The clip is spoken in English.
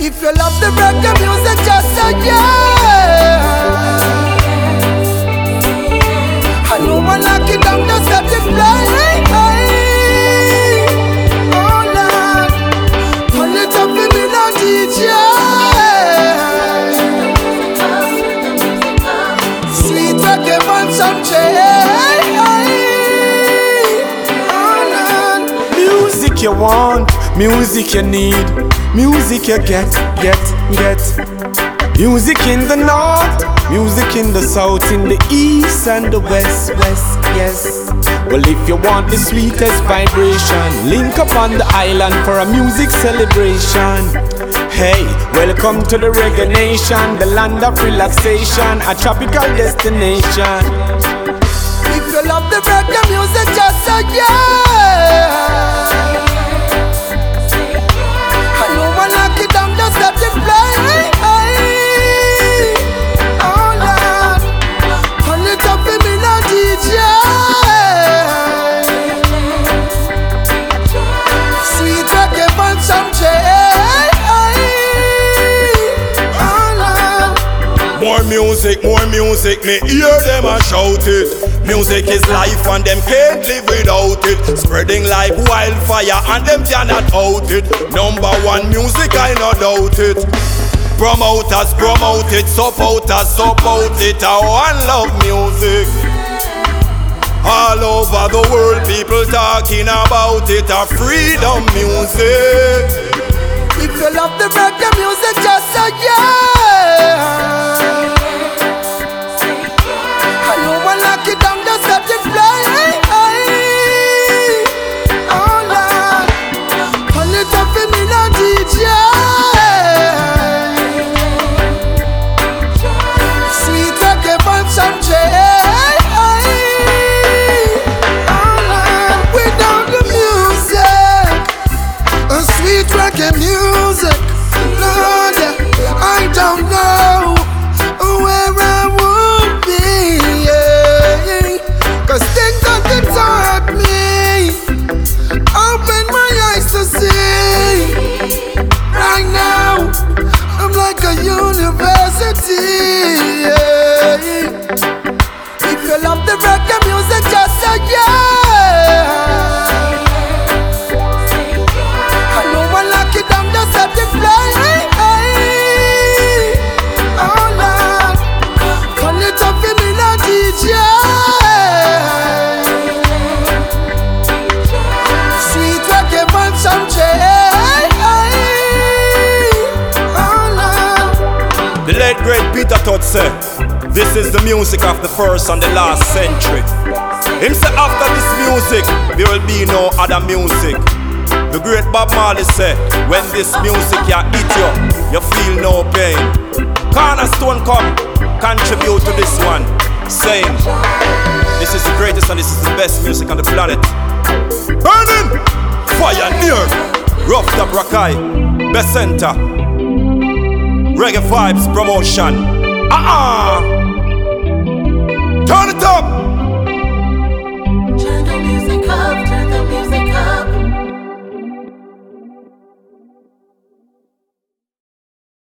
If you love the reggae music, just say yeah. I know one knock it down, just let it play. Oh Lord, turn it up for me now, DJ. Sweet reggae and some Music you want, music you need, music you get. Music in the north, music in the south, in the east and the west, yes. Well, if you want the sweetest vibration, link up on the island for a music celebration. Hey, welcome to the Reggae Nation, the land of relaxation, a tropical destination. If you love the reggae music, just say yeah. I know one knock it down, just let it play. Oh Lord, turn it up for me now, DJ. Sweet reggae and some More music, me hear them a shout it. Music is life and them can't live without it. Spreading like wildfire and them cannot out it. Number one music, I no doubt it. Promoters promote it, supporters support it. I want love music. All over the world people talking about it. A freedom music. If you love the reggae music, just say yeah. I know one knock it down, just let it play. Oh Lord, turn it up for me now, DJ. Sweet reggae and some Oh Lord, without the music, a sweet reggae music, Lord, I don't know where I would be, yeah. Cause things that could taught me open my eyes to see. Right now, I'm like a university, yeah. If you love the reggae music, just say yeah. I know one knock it down, just let it play. Oh Lord, turn it up for me now, DJ. Sweet reggae and some Oh Lord. The late great Peter Todd said, this is the music of the first and the last century. Him say after this music, there will be no other music. The great Bob Marley said, when this music ya hit you feel no pain. Cornerstone come, contribute to this one, saying, this is the greatest and this is the best music on the planet. Burning, Pioneer, Rough Top Rakai, Best Center, Reggae Vibes Promotion.